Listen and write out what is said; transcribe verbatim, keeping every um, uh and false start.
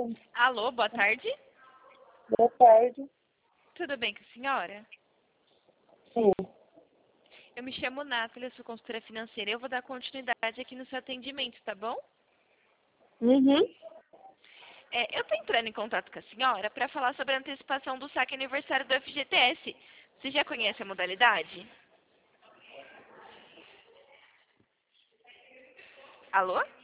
Alô, boa tarde. Boa tarde. Tudo bem com a senhora? Sim. Eu me chamo Nathalie, eu sou consultora financeira e eu vou dar continuidade aqui no seu atendimento, tá bom? Uhum. É, eu estou entrando em contato com a senhora para falar sobre a antecipação do saque aniversário do F G T S. Você já conhece a modalidade? Alô?